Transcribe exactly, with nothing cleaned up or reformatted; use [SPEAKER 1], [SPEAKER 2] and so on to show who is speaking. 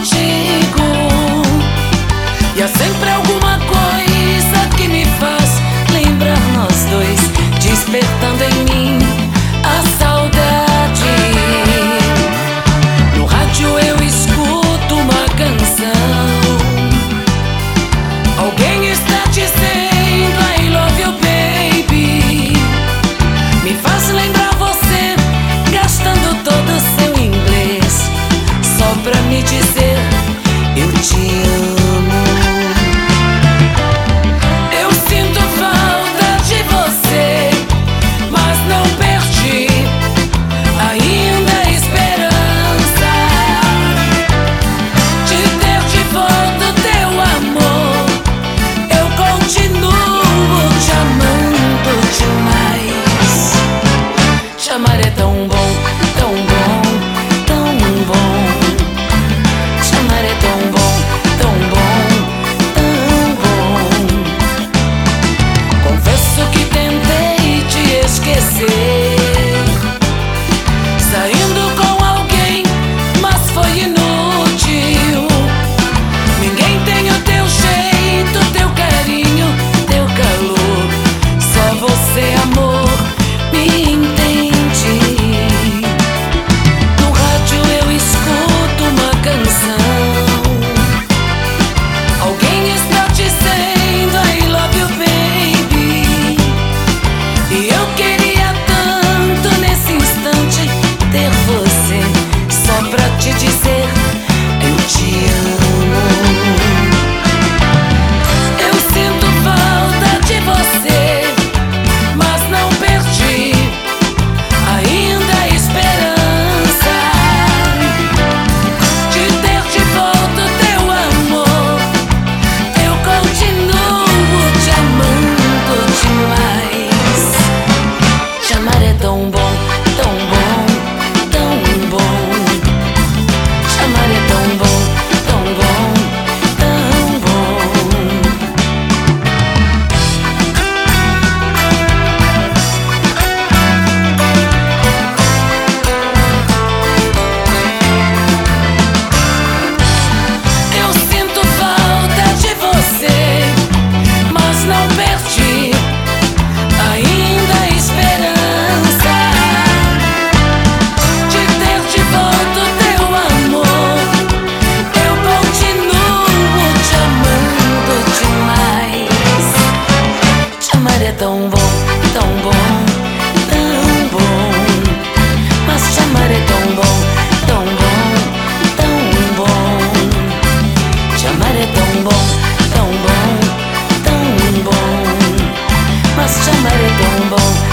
[SPEAKER 1] contigo. E há sempre alguma coisa que me faz lembrar nós dois, despertando em mim a saudade. No rádio eu escuto uma canção, alguém está dizendo I love you baby. Me faz lembrar você gastando todo o seu inglês só pra me dizer eu te amo. Eu sinto falta de você, mas não perdi ainda a esperança de ter de volta o teu amor. Eu continuo te amando demais. Te amar é tão bom, tão bom, tão bom. Te amar é tão bom, tão bom, tão bom. Confesso que tentei te esquecer, saindo com alguém, mas foi inútil. Ninguém tem o teu jeito, teu carinho, teu calor. Só você, amor, me entende. No rádio eu escuto uma canção, alguém está dizendo I love you baby. E eu queria tanto nesse instante ter você só pra te dizer eu te amo. Eu sinto falta de você, mas não perdi ainda a esperança de ter de volta o teu amor. Eu continuo te amando demais. Te amar é tão bom, tão bom, tão bom. Te amar é tão bom, tão bom, tão bom. Eu sinto falta de você, mas não perdi ainda a esperança de ter de volta o teu amor. Eu continuo te amando demais. Te amar é tão bom, tão bom, tão bom. Mas te amar é tão bom, tão bom, tão bom. Te amar é tão bom, tão bom, tão bom. Mas te amar é tão bom,